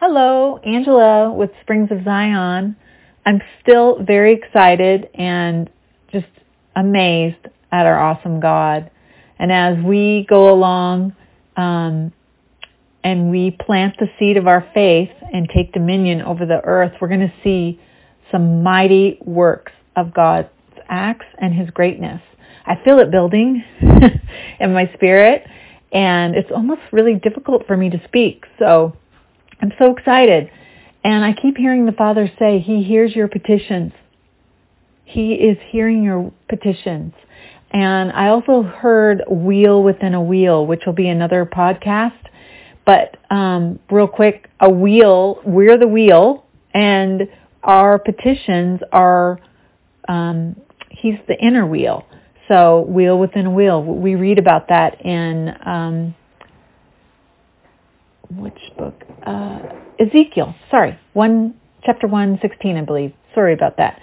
Hello, Angela with Springs of Zion. I'm still very excited and just amazed at our awesome God. And as we go along and we plant the seed of our faith and take dominion over the earth, we're going to see some mighty works of God's acts and His greatness. I feel it building in my spirit, and it's almost really difficult for me to speak. So I'm so excited. And I keep hearing the Father say, He hears your petitions. He is hearing your petitions. And I also heard wheel within a wheel, which will be another podcast. But real quick, a wheel, we're the wheel, and our petitions are, He's the inner wheel. So wheel within a wheel. We read about that in which book? Ezekiel. Sorry, chapter 1:16, I believe. Sorry about that.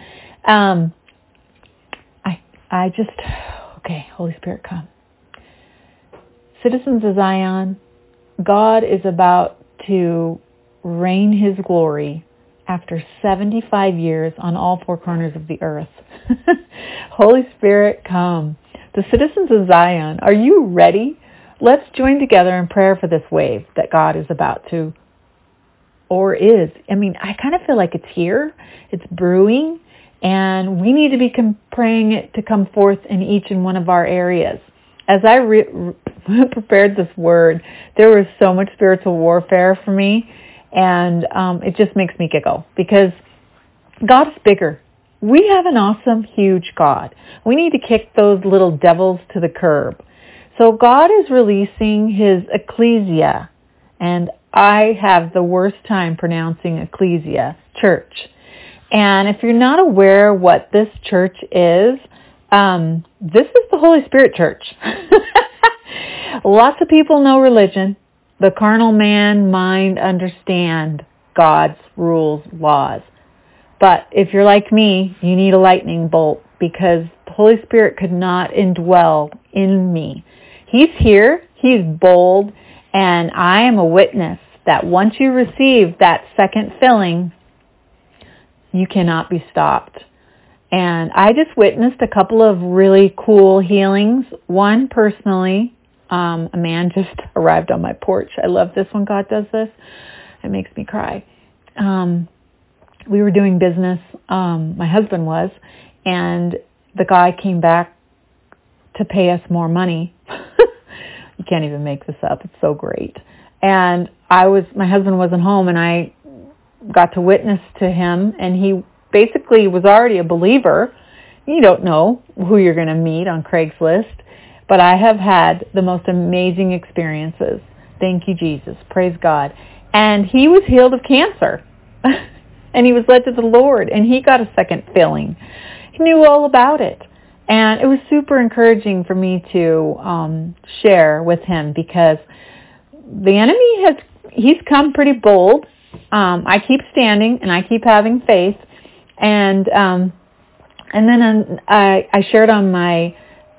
Okay, Holy Spirit, come. Citizens of Zion, God is about to rain His glory after 75 years on all four corners of the earth. Holy Spirit, come. The citizens of Zion, are you ready? Let's join together in prayer for this wave that God is about to, or is. I kind of feel like it's here. It's brewing, and we need to be praying it to come forth in each and one of our areas. As I prepared this word, there was so much spiritual warfare for me, and it just makes me giggle because God is bigger. We have an awesome, huge God. We need to kick those little devils to the curb. So God is releasing His ecclesia, and I have the worst time pronouncing ecclesia, church. And if you're not aware what this church is, this is the Holy Spirit church. Lots of people know religion. The carnal mind understand God's rules, laws. But if you're like me, you need a lightning bolt because the Holy Spirit could not indwell in me. He's here, He's bold, and I am a witness that once you receive that second filling, you cannot be stopped. And I just witnessed a couple of really cool healings. One personally, a man just arrived on my porch. I love this when God does this. It makes me cry. We were doing business, my husband was, and the guy came back to pay us more money. You can't even make this up. It's so great. And my husband wasn't home, and I got to witness to him, and he basically was already a believer. You don't know who you're going to meet on Craigslist, but I have had the most amazing experiences. Thank you, Jesus. Praise God. And he was healed of cancer, and he was led to the Lord, and he got a second filling. He knew all about it. And it was super encouraging for me to share with him because the enemy he's come pretty bold. I keep standing and I keep having faith. And then I shared on my,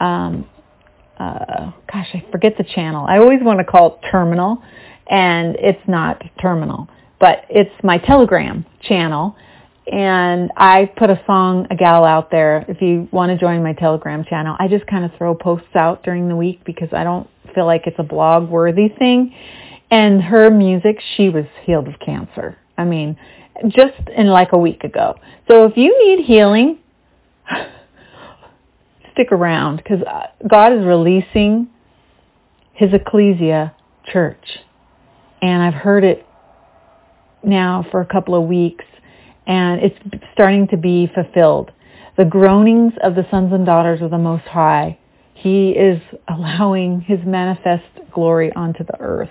I forget the channel. I always want to call it Terminal, and it's not Terminal, but it's my Telegram channel. And I put a song, a gal out there. If you want to join my Telegram channel, I just kind of throw posts out during the week because I don't feel like it's a blog worthy thing. And her music, she was healed of cancer. Just in like a week ago. So if you need healing, stick around because God is releasing His ecclesia church. And I've heard it now for a couple of weeks. And it's starting to be fulfilled. The groanings of the sons and daughters of the Most High. He is allowing His manifest glory onto the earth.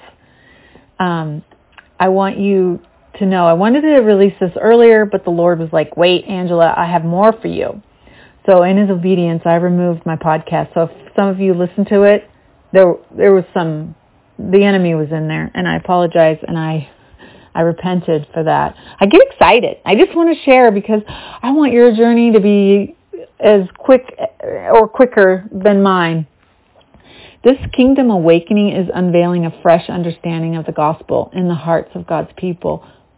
I want you to know, I wanted to release this earlier, but the Lord was like, wait, Angela, I have more for you. So in His obedience, I removed my podcast. So if some of you listened to it, there was the enemy was in there, and I apologize, and I repented for that. I get excited. I just want to share because I want your journey to be as quick or quicker than mine. This kingdom awakening is unveiling a fresh understanding of the gospel in the hearts of God's people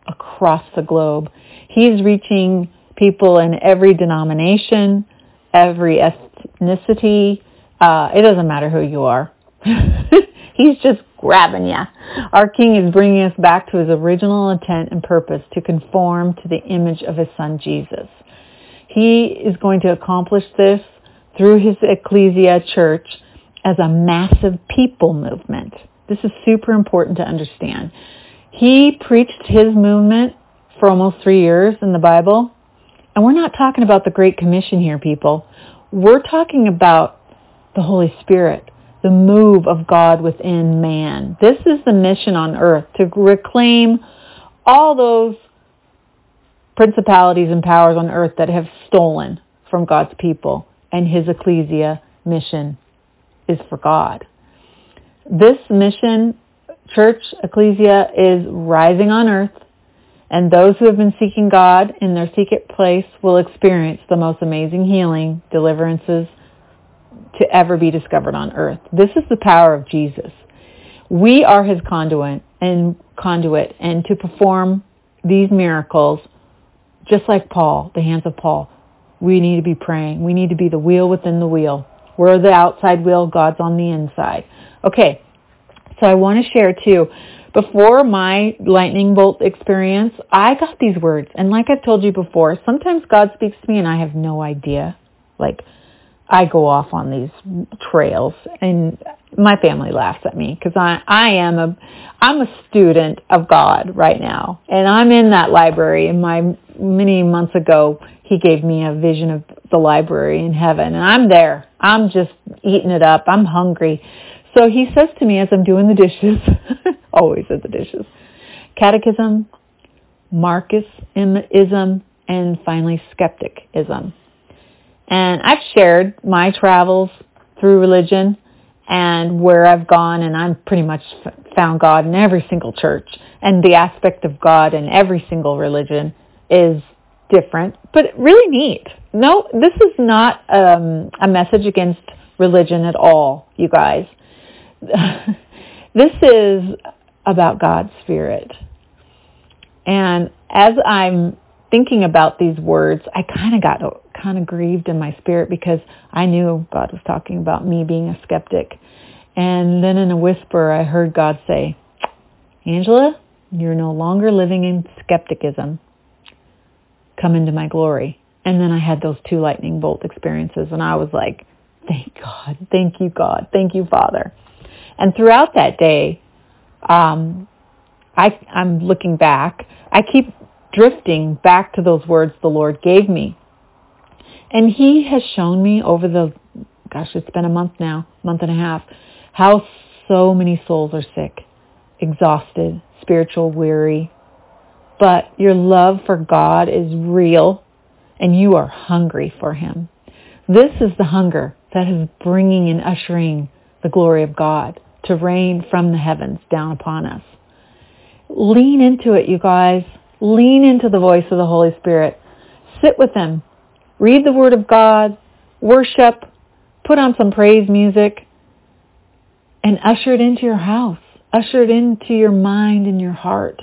across the globe. He's reaching people in every denomination, every ethnicity. It doesn't matter who you are. He's just grabbing you. Our King is bringing us back to his original intent and purpose, to conform to the image of his Son, Jesus. He is going to accomplish this through his ecclesia church as a massive people movement. This is super important to understand. He preached his movement for almost 3 years in the Bible. And we're not talking about the Great Commission here, people. We're talking about the Holy Spirit, the move of God within man. This is the mission on earth, to reclaim all those principalities and powers on earth that have stolen from God's people. And his ecclesia mission is for God. This mission, church, ecclesia, is rising on earth. And those who have been seeking God in their secret place will experience the most amazing healing, deliverances to ever be discovered on earth. This is the power of Jesus. We are his conduit and to perform these miracles, just like Paul, the hands of Paul, we need to be praying. We need to be the wheel within the wheel. We're the outside wheel. God's on the inside. Okay, so I want to share too. Before my lightning bolt experience, I got these words. And like I've told you before, sometimes God speaks to me and I have no idea. Like, I go off on these trails and my family laughs at me because I'm a student of God right now. And I'm in that library. And many months ago, he gave me a vision of the library in heaven. And I'm there. I'm just eating it up. I'm hungry. So he says to me as I'm doing the dishes, always at the dishes, catechism, Marxism, and finally skepticism. And I've shared my travels through religion and where I've gone, and I've pretty much found God in every single church. And the aspect of God in every single religion is different, but really neat. No, this is not a message against religion at all, you guys. This is about God's Spirit. And as I'm thinking about these words, I got grieved in my spirit because I knew God was talking about me being a skeptic. And then in a whisper, I heard God say, Angela, you're no longer living in skepticism. Come into my glory. And then I had those 2 lightning bolt experiences, and I was like, thank God, thank you, God, thank you, Father. And throughout that day, I'm looking back. I keep drifting back to those words the Lord gave me. And he has shown me over it's been a month now, month and a half, how so many souls are sick, exhausted, spiritual weary. But your love for God is real, and you are hungry for him. This is the hunger that is bringing and ushering the glory of God to rain from the heavens down upon us. Lean into it, you guys. Lean into the voice of the Holy Spirit. Sit with him. Read the Word of God. Worship. Put on some praise music. And usher it into your house. Usher it into your mind and your heart.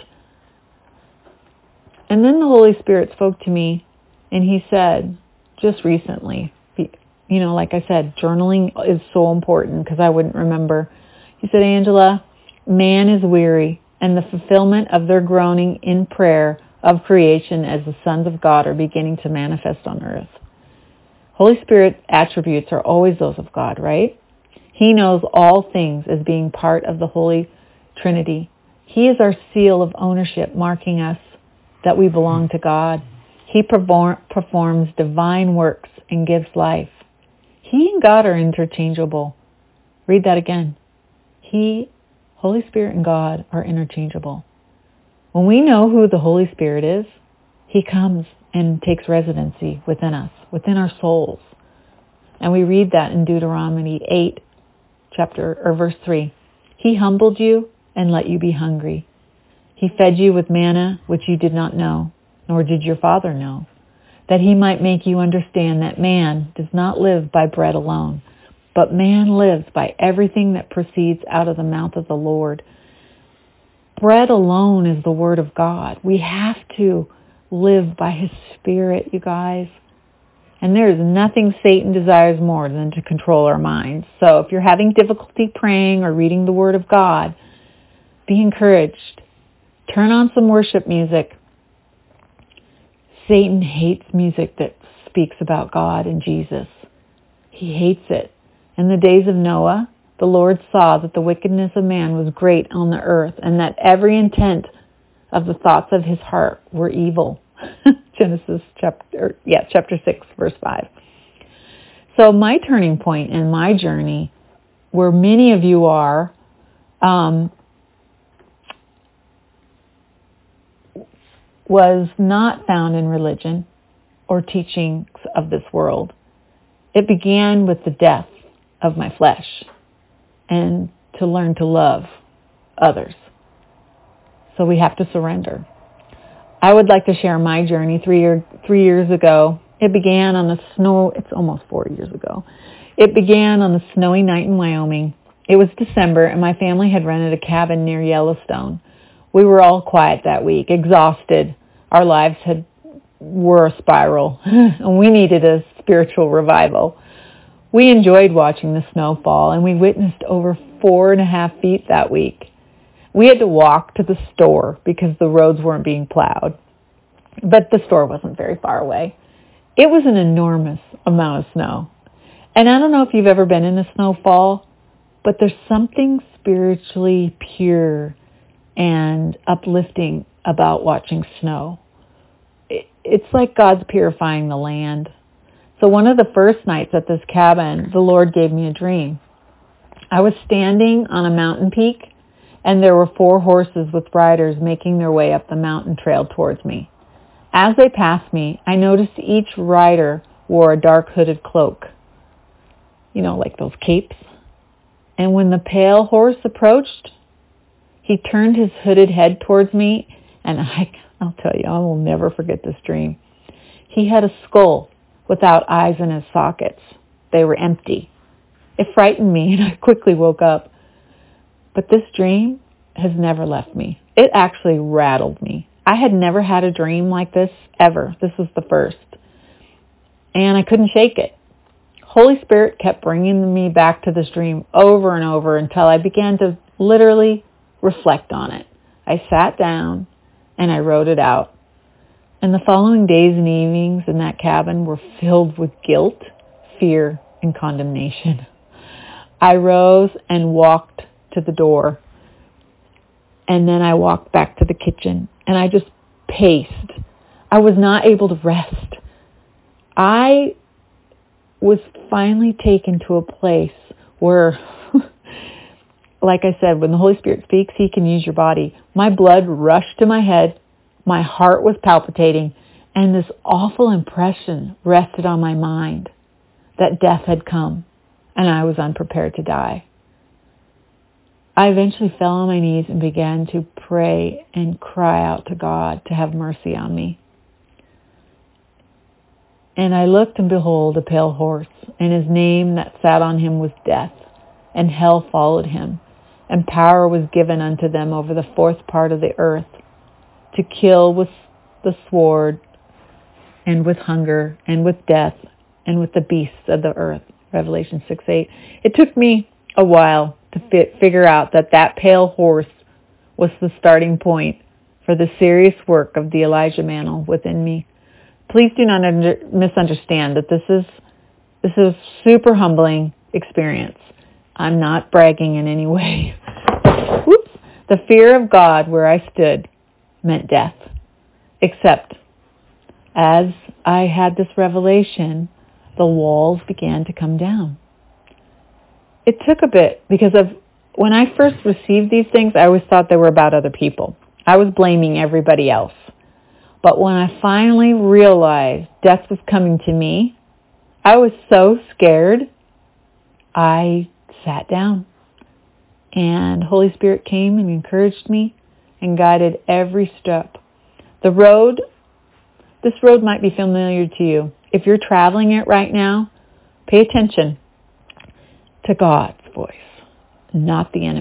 And then the Holy Spirit spoke to me, and he said, just recently, like I said, journaling is so important because I wouldn't remember. He said, Angela, man is weary, and the fulfillment of their groaning in prayer of creation as the sons of God are beginning to manifest on earth. Holy Spirit attributes are always those of God, right? He knows all things as being part of the Holy Trinity. He is our seal of ownership, marking us that we belong to God. He performs divine works and gives life. He and God are interchangeable. Read that again. Holy Spirit and God are interchangeable. When we know who the Holy Spirit is, he comes and takes residency within us, within our souls. And we read that in Deuteronomy 8, verse 3. He humbled you and let you be hungry. He fed you with manna, which you did not know, nor did your father know, that he might make you understand that man does not live by bread alone, but man lives by everything that proceeds out of the mouth of the Lord. bread alone is the Word of God. We have to live by His Spirit, you guys. And there is nothing Satan desires more than to control our minds. So if you're having difficulty praying or reading the Word of God, be encouraged. Turn on some worship music. Satan hates music that speaks about God and Jesus. He hates it. In the days of Noah, the Lord saw that the wickedness of man was great on the earth, and that every intent of the thoughts of his heart were evil. Genesis chapter 6, verse 5. So my turning point in my journey, where many of you are, was not found in religion or teachings of this world. It began with the death of my flesh and to learn to love others. So we have to surrender. I would like to share my journey 3 years ago. It began on the snow. It's almost 4 years ago. It began on the snowy night in Wyoming. It was December, and my family had rented a cabin near Yellowstone. We were all quiet that week, exhausted. Our lives were a spiral, and we needed a spiritual revival. We enjoyed watching the snow fall, and we witnessed over 4.5 feet that week. We had to walk to the store because the roads weren't being plowed. But the store wasn't very far away. It was an enormous amount of snow. And I don't know if you've ever been in a snowfall, but there's something spiritually pure and uplifting about watching snow. It's like God's purifying the land. So one of the first nights at this cabin, the Lord gave me a dream. I was standing on a mountain peak, and there were 4 horses with riders making their way up the mountain trail towards me. As they passed me, I noticed each rider wore a dark hooded cloak. You know, like those capes. And when the pale horse approached, he turned his hooded head towards me, and I'll tell you, I will never forget this dream. He had a skull without eyes in his sockets. They were empty. It frightened me, and I quickly woke up. But this dream has never left me. It actually rattled me. I had never had a dream like this ever. This was the first. And I couldn't shake it. Holy Spirit kept bringing me back to this dream over and over until I began to literally reflect on it. I sat down and I wrote it out. And the following days and evenings in that cabin were filled with guilt, fear, and condemnation. I rose and walked to the door. And then I walked back to the kitchen and I just paced. I was not able to rest. I was finally taken to a place where, like I said, when the Holy Spirit speaks, He can use your body. My blood rushed to my head. My heart was palpitating. And this awful impression rested on my mind that death had come and I was unprepared to die. I eventually fell on my knees and began to pray and cry out to God to have mercy on me. And I looked, and behold, a pale horse, and his name that sat on him was Death, and hell followed him, and power was given unto them over the 4th part of the earth, to kill with the sword, and with hunger, and with death, and with the beasts of the earth. Revelation 6:8. It took me a while to figure out that pale horse was the starting point for the serious work of the Elijah mantle within me. Please do not misunderstand that this is a super humbling experience. I'm not bragging in any way. Whoops. The fear of God where I stood meant death. Except as I had this revelation, the walls began to come down. It took a bit because when I first received these things, I always thought they were about other people. I was blaming everybody else. But when I finally realized death was coming to me, I was so scared, I sat down. And Holy Spirit came and encouraged me and guided every step. This road might be familiar to you. If you're traveling it right now, pay attention to God's voice, not the enemy.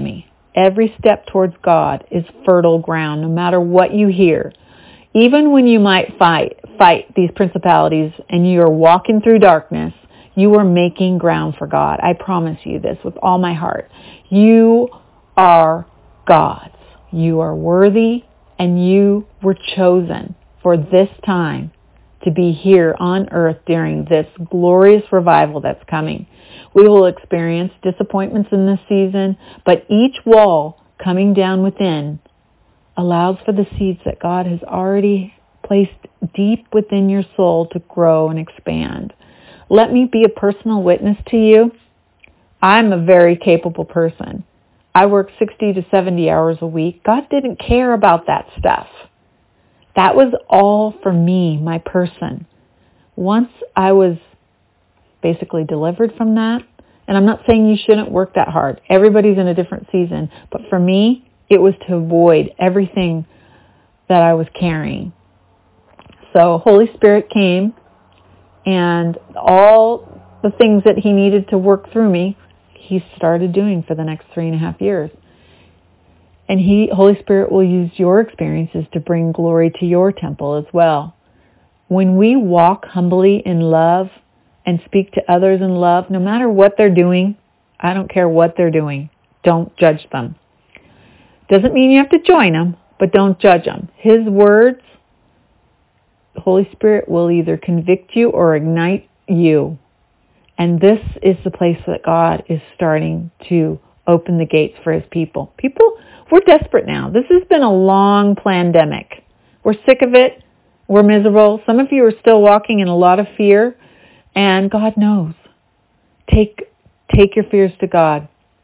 Every step towards God is fertile ground, no matter what you hear. Even when you might fight these principalities and you are walking through darkness, you are making ground for God. I promise you this with all my heart. You are God's. You are worthy, and you were chosen for this time to be here on earth during this glorious revival that's coming. We will experience disappointments in this season, but each wall coming down within allows for the seeds that God has already placed deep within your soul to grow and expand. Let me be a personal witness to you. I'm a very capable person. I work 60 to 70 hours a week. God didn't care about that stuff. That was all for me, my person. Once I was basically delivered from that, and I'm not saying you shouldn't work that hard. Everybody's in a different season. But for me, it was to avoid everything that I was carrying. So Holy Spirit came, and all the things that he needed to work through me, he started doing for the next 3.5 years. And Holy Spirit will use your experiences to bring glory to your temple as well. When we walk humbly in love and speak to others in love, no matter what they're doing, I don't care what they're doing, don't judge them. Doesn't mean you have to join them, but don't judge them. His words, the Holy Spirit will either convict you or ignite you. And this is the place that God is starting to open the gates for his people. We're desperate now. This has been a long pandemic. We're sick of it. We're miserable. Some of you are still walking in a lot of fear, and God knows. Take your fears to God.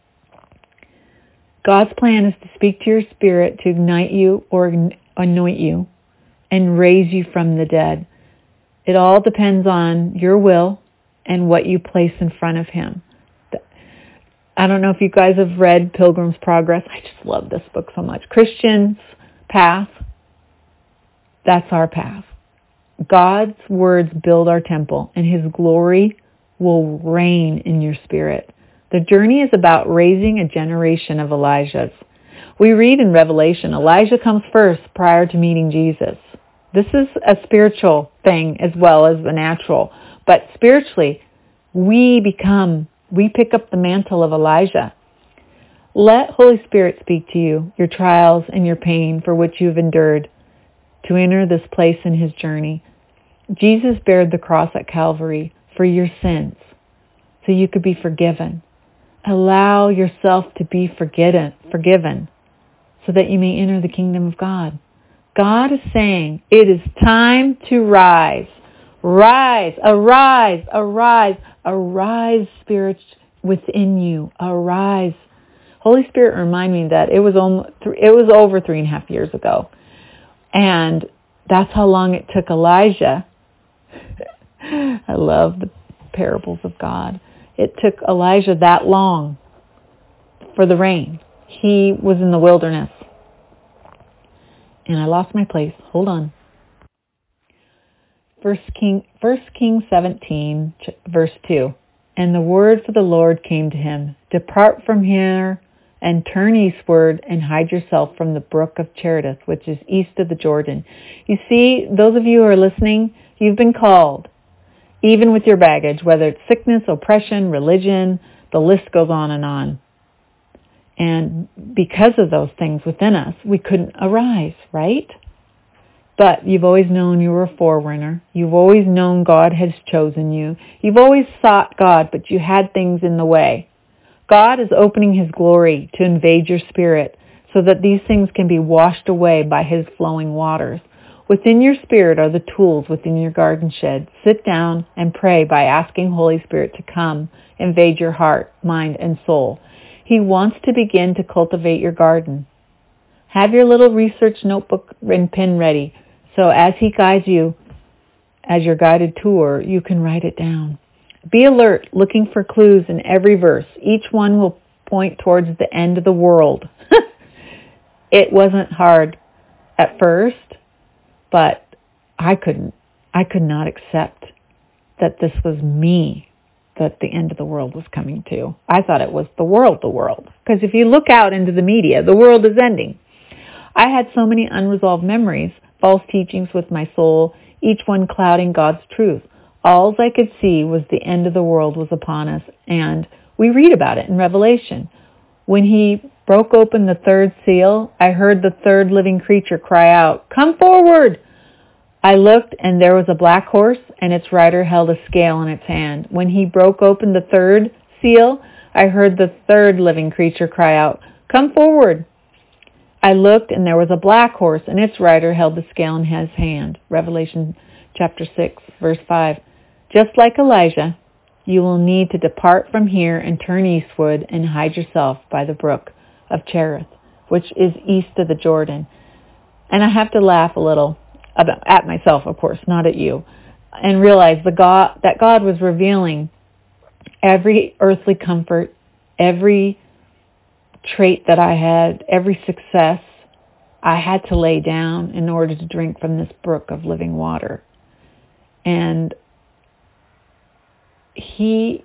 God's plan is to speak to your spirit, to ignite you or anoint you and raise you from the dead. It all depends on your will and what you place in front of him. I don't know if you guys have read Pilgrim's Progress. I just love this book so much. Christian's path, that's our path. God's words build our temple, and his glory will reign in your spirit. The journey is about raising a generation of Elijahs. We read in Revelation, Elijah comes first prior to meeting Jesus. This is a spiritual thing as well as the natural. But spiritually, we pick up the mantle of Elijah. Let Holy Spirit speak to you, your trials and your pain for which you've endured, to enter this place in his journey. Jesus bared the cross at Calvary for your sins, so you could be forgiven. Allow yourself to be forgiven, so that you may enter the kingdom of God. God is saying, it is time to rise. Rise, arise, arise, arise, spirit within you. Arise. Holy Spirit remind me that it was over 3.5 years ago. And that's how long it took Elijah. I love the parables of God. It took Elijah that long for the rain. He was in the wilderness. And I lost my place. Hold on. 1 Kings 17, verse 2. And the word for the Lord came to him, depart from here and turn eastward and hide yourself from the brook of Cherith, which is east of the Jordan. You see, those of you who are listening, you've been called, even with your baggage, whether it's sickness, oppression, religion, the list goes on and on. And because of those things within us, we couldn't arise, right? But you've always known you were a forerunner. You've always known God has chosen you. You've always sought God, but you had things in the way. God is opening his glory to invade your spirit so that these things can be washed away by his flowing waters. Within your spirit are the tools within your garden shed. Sit down and pray by asking Holy Spirit to come, invade your heart, mind, and soul. He wants to begin to cultivate your garden. Have your little research notebook and pen ready, so as he guides you as your guided tour, you can write it down. Be alert, looking for clues in every verse. Each one will point towards the end of the world. It wasn't hard at first, but I could not accept that this was me. that the end of the world was coming too. I thought it was the world. Because if you look out into the media, the world is ending. I had so many unresolved memories, false teachings with my soul, each one clouding God's truth. All I could see was the end of the world was upon us, and we read about it in Revelation. When he broke open the third seal, I heard the third living creature cry out, "Come forward!" I looked, and there was a black horse, and its rider held a scale in its hand. When he broke open the third seal, I heard the third living creature cry out, "Come forward!" I looked, and there was a black horse, and its rider held the scale in his hand. Revelation chapter 6, verse 5. Just like Elijah, you will need to depart from here and turn eastward and hide yourself by the brook of Cherith, which is east of the Jordan. And I have to laugh a little at myself, of course, not at you, and realize that God was revealing every earthly comfort, every trait that I had, every success I had to lay down in order to drink from this brook of living water. And he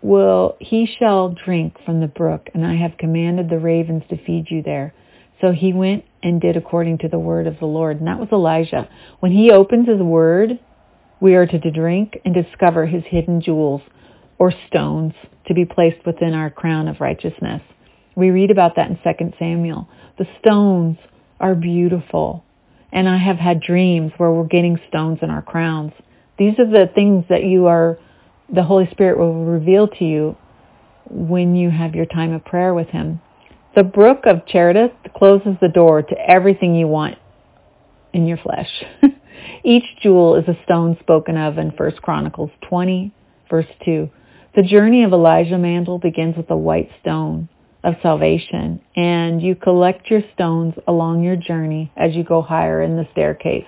shall drink from the brook, and I have commanded the ravens to feed you there. So he went and did according to the word of the Lord. And that was Elijah. When he opens his word, we are to drink and discover his hidden jewels or stones to be placed within our crown of righteousness. We read about that in 2 Samuel. The stones are beautiful. And I have had dreams where we're getting stones in our crowns. These are the things that the Holy Spirit will reveal to you when you have your time of prayer with him. The brook of Cherith closes the door to everything you want in your flesh. Each jewel is a stone spoken of in 1 Chronicles 20, verse 2. The journey of Elijah Mandel begins with a white stone of salvation, and you collect your stones along your journey as you go higher in the staircase.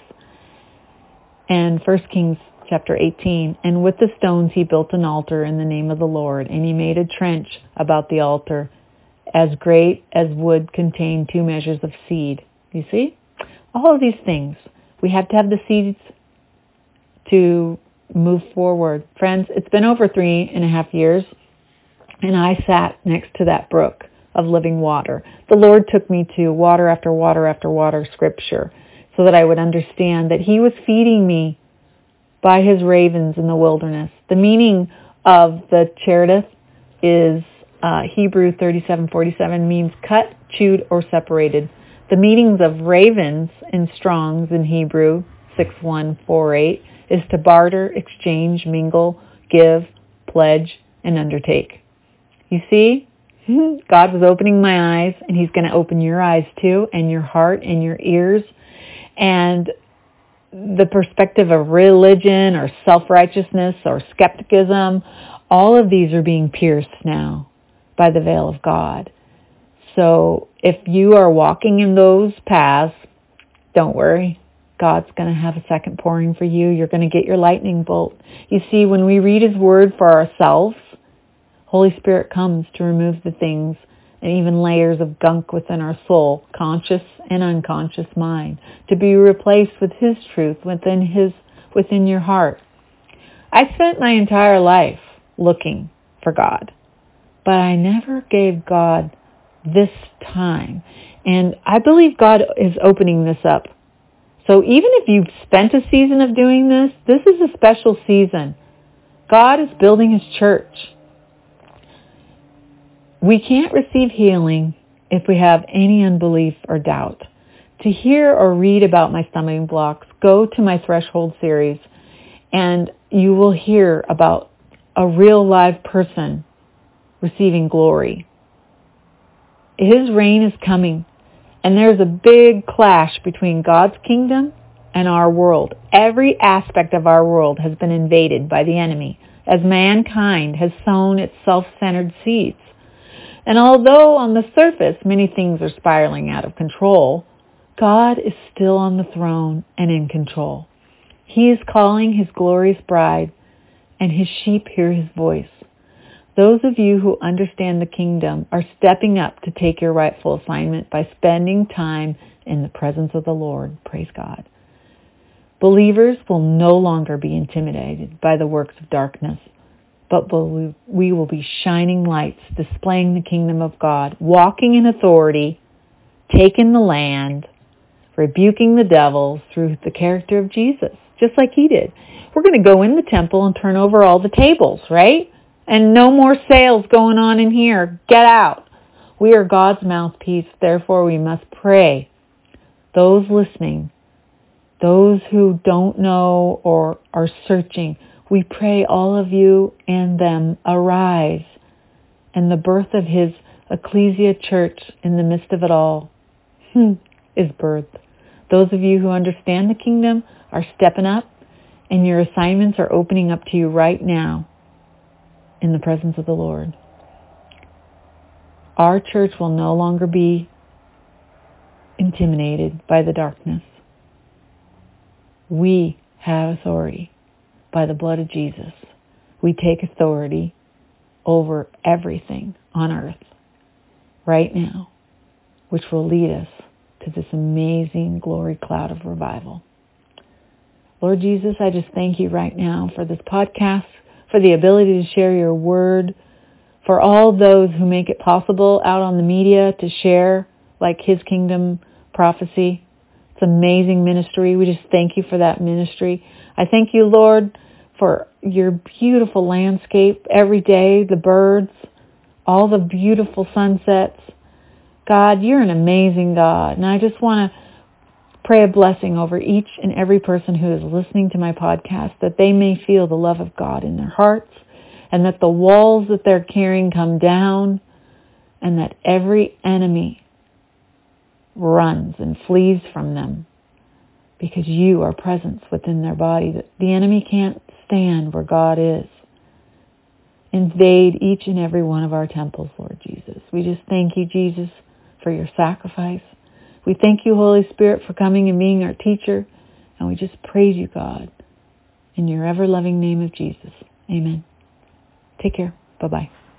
And 1 Kings chapter 18, and with the stones he built an altar in the name of the Lord, and he made a trench about the altar as great as would contain 2 measures of seed. You see? All of these things. We have to have the seeds to move forward. Friends, it's been over 3.5 years, and I sat next to that brook of living water. The Lord took me to water after water after water scripture so that I would understand that he was feeding me by his ravens in the wilderness. The meaning of the Cherith is Hebrew 37:47 means cut, chewed, or separated. The meanings of ravens in Strong's in Hebrew 6148 is to barter, exchange, mingle, give, pledge, and undertake. You see, God was opening my eyes, and he's going to open your eyes too, and your heart and your ears. And the perspective of religion or self-righteousness or skepticism, all of these are being pierced now by the veil of God. So if you are walking in those paths, don't worry. God's going to have a second pouring for you. You're going to get your lightning bolt. You see, when we read his word for ourselves, Holy Spirit comes to remove the things and even layers of gunk within our soul, conscious and unconscious mind, to be replaced with his truth within your heart. I spent my entire life looking for God, but I never gave God this time. And I believe God is opening this up. So even if you've spent a season of doing this, this is a special season. God is building his church. We can't receive healing if we have any unbelief or doubt. To hear or read about my stumbling blocks, go to my Threshold series, and you will hear about a real live person receiving glory. His reign is coming, and there's a big clash between God's kingdom and our world. Every aspect of our world has been invaded by the enemy as mankind has sown its self-centered seeds. And although on the surface many things are spiraling out of control, God is still on the throne and in control. He is calling his glorious bride, and his sheep hear his voice. Those of you who understand the kingdom are stepping up to take your rightful assignment by spending time in the presence of the Lord. Praise God. Believers will no longer be intimidated by the works of darkness, but we will be shining lights, displaying the kingdom of God, walking in authority, taking the land, rebuking the devils through the character of Jesus, just like he did. We're going to go in the temple and turn over all the tables, right? And no more sales going on in here. Get out. We are God's mouthpiece, therefore we must pray. Those listening, those who don't know or are searching, we pray all of you and them arise, and the birth of his ecclesia church in the midst of it all is birthed. Those of you who understand the kingdom are stepping up, and your assignments are opening up to you right now in the presence of the Lord. Our church will no longer be intimidated by the darkness. We have authority by the blood of Jesus. We take authority over everything on earth right now, which will lead us to this amazing glory cloud of revival. Lord Jesus, I just thank you right now for this podcast, for the ability to share your word, for all those who make it possible out on the media to share like his kingdom prophecy. It's amazing ministry. We just thank you for that ministry. I thank you, Lord, for your beautiful landscape every day, the birds, all the beautiful sunsets. God, you're an amazing God. And I just want to pray a blessing over each and every person who is listening to my podcast, that they may feel the love of God in their hearts, and that the walls that they're carrying come down, and that every enemy runs and flees from them, because you are present within their body. That the enemy can't stand where God is. Invade each and every one of our temples, Lord Jesus. We just thank you, Jesus, for your sacrifice. We thank you, Holy Spirit, for coming and being our teacher. And we just praise you, God, in your ever-loving name of Jesus. Amen. Take care. Bye-bye.